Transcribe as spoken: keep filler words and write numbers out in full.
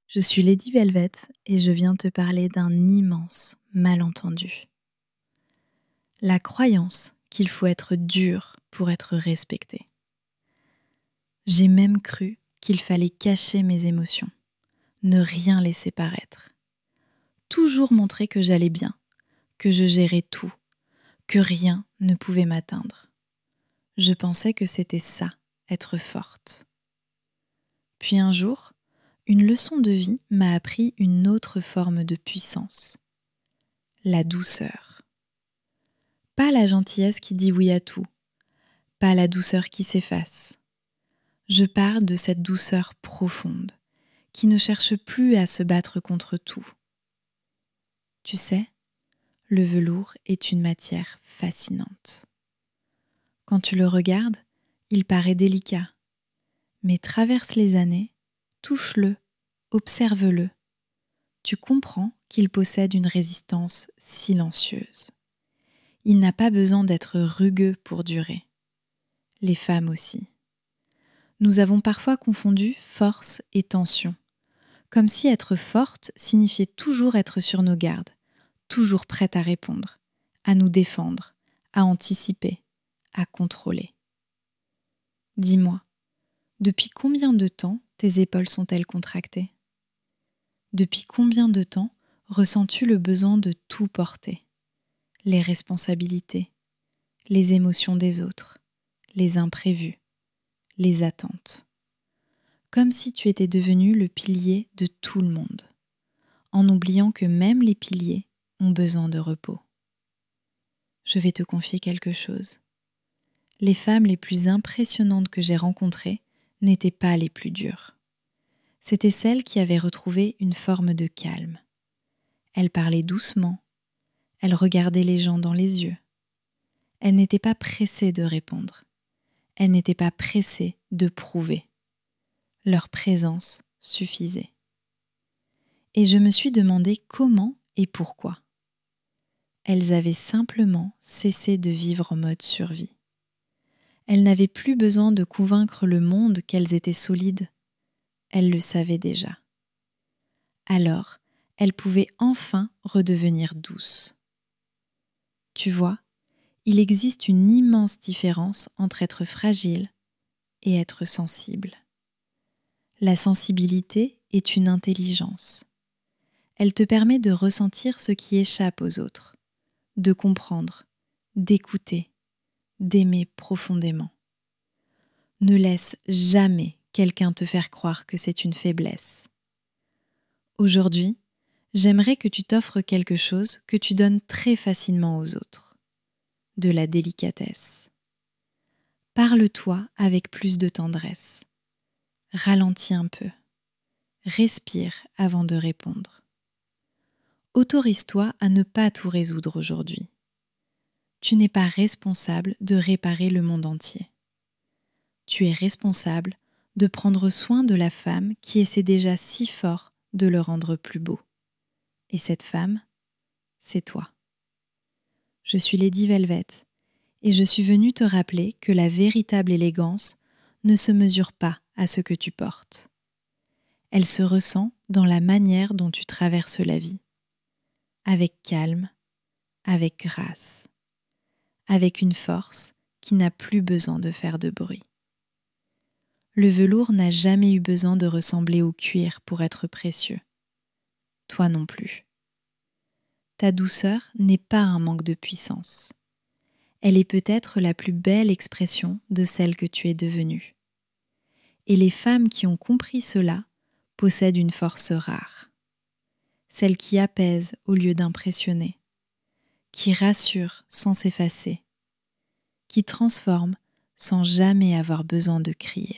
Je suis Lady Velvet et je viens te parler d'un immense malentendu. La croyance qu'il faut être dur pour être respecté. J'ai même cru qu'il fallait cacher mes émotions, ne rien laisser paraître. Toujours montrer que j'allais bien, que je gérais tout, que rien ne pouvait m'atteindre. Je pensais que c'était ça, être forte. Puis un jour, une leçon de vie m'a appris une autre forme de puissance. La douceur. Pas la gentillesse qui dit oui à tout, pas la douceur qui s'efface. Je parle de cette douceur profonde, qui ne cherche plus à se battre contre tout. Tu sais, le velours est une matière fascinante. Quand tu le regardes, il paraît délicat, mais traverse les années, touche-le, observe-le. Tu comprends qu'il possède une résistance silencieuse. Il n'a pas besoin d'être rugueux pour durer. Les femmes aussi. Nous avons parfois confondu force et tension, comme si être forte signifiait toujours être sur nos gardes, toujours prête à répondre, à nous défendre, à anticiper, à contrôler. Dis-moi, depuis combien de temps tes épaules sont-elles contractées ? Depuis combien de temps ressens-tu le besoin de tout porter ? Les responsabilités, les émotions des autres, les imprévus, les attentes. Comme si tu étais devenu le pilier de tout le monde, en oubliant que même les piliers ont besoin de repos. Je vais te confier quelque chose. Les femmes les plus impressionnantes que j'ai rencontrées n'étaient pas les plus dures. C'étaient celles qui avaient retrouvé une forme de calme. Elles parlaient doucement, elles regardaient les gens dans les yeux. Elles n'étaient pas pressées de répondre. Elles n'étaient pas pressées de prouver. Leur présence suffisait. Et je me suis demandé comment et pourquoi. Elles avaient simplement cessé de vivre en mode survie. Elles n'avaient plus besoin de convaincre le monde qu'elles étaient solides. Elles le savaient déjà. Alors, elles pouvaient enfin redevenir douces. Tu vois, il existe une immense différence entre être fragile et être sensible. La sensibilité est une intelligence. Elle te permet de ressentir ce qui échappe aux autres, de comprendre, d'écouter, d'aimer profondément. Ne laisse jamais quelqu'un te faire croire que c'est une faiblesse. Aujourd'hui, j'aimerais que tu t'offres quelque chose que tu donnes très facilement aux autres. De la délicatesse. Parle-toi avec plus de tendresse. Ralentis un peu. Respire avant de répondre. Autorise-toi à ne pas tout résoudre aujourd'hui. Tu n'es pas responsable de réparer le monde entier. Tu es responsable de prendre soin de la femme qui essaie déjà si fort de le rendre plus beau. Et cette femme, c'est toi. Je suis Lady Velvet et je suis venue te rappeler que la véritable élégance ne se mesure pas à ce que tu portes. Elle se ressent dans la manière dont tu traverses la vie. Avec calme, avec grâce, avec une force qui n'a plus besoin de faire de bruit. Le velours n'a jamais eu besoin de ressembler au cuir pour être précieux. Toi non plus. Ta douceur n'est pas un manque de puissance. Elle est peut-être la plus belle expression de celle que tu es devenue. Et les femmes qui ont compris cela possèdent une force rare. Celle qui apaise au lieu d'impressionner, qui rassure sans s'effacer, qui transforme sans jamais avoir besoin de crier.